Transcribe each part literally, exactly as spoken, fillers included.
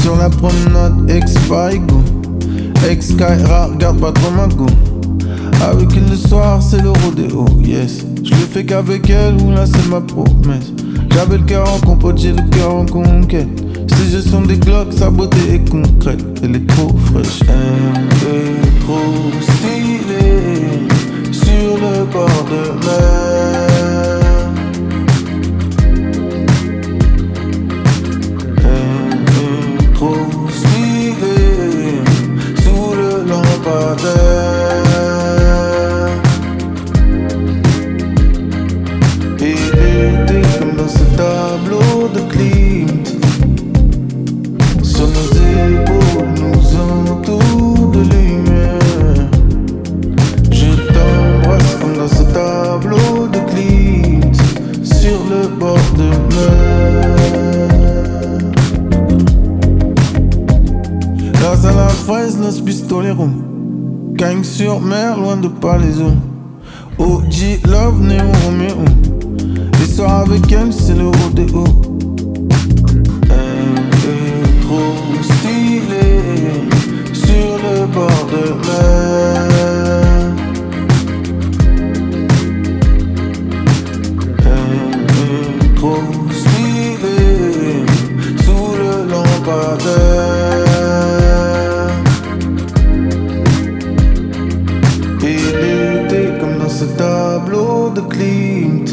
Sur la promenade, ex-Parigo, ex-Kaira, regarde pas trop ma go. Avec elle le soir, c'est le rodéo, yes. Je le fais qu'avec elle, ou là c'est ma promesse. J'avais le cœur en compote, j'ai le cœur en conquête. Ces jeux sont des glocks, sa beauté est concrète. Elle est trop fraîche, elle est trop stylée. Sur le bord de mer, elle est trop stylée. Sous le lampadaire, et était comme dans ce tableau de Klimt. Sur nos épaules nous entoure de lumière. Je t'embrasse comme dans ce tableau de Klimt. Sur le bord de mer. Grâce à la fraise, los pistoleros. Gagne sur mer, loin de Palaiso. O G Love, Néo Romeo. Les soirs avec elle, c'est le rodéo. Trop stylé sur le bord de mer. Elle est trop stylée sous le lampadaire. Il était comme dans ce tableau de Klimt.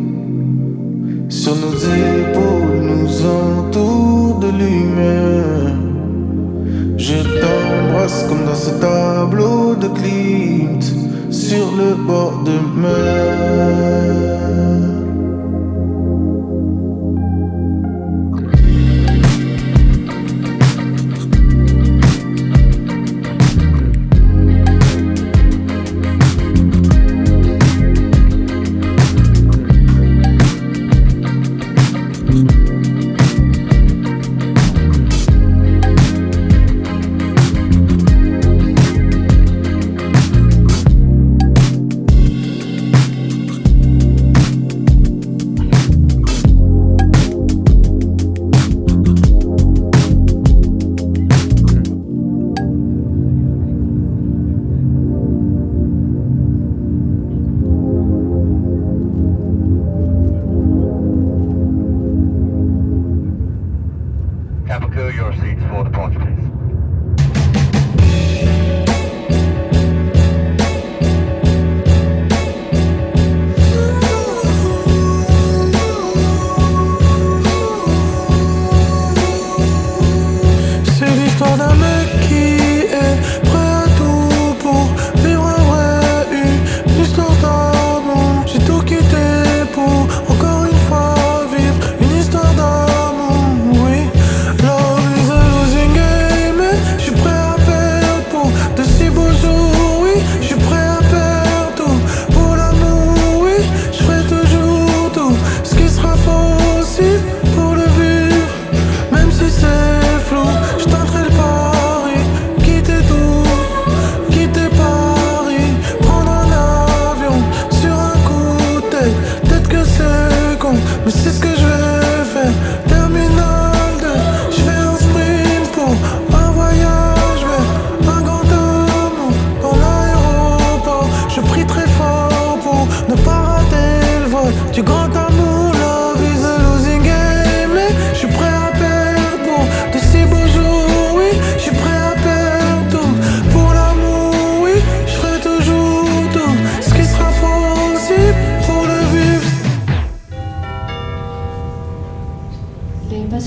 Sur nos épaules nous entoure de lumière. Je t'embrasse comme dans ce tableau de Klimt. Sur le bord de mer.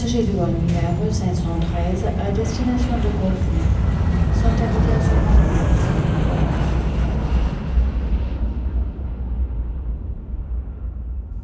cinq cent treize à destination de Golfe sont invités à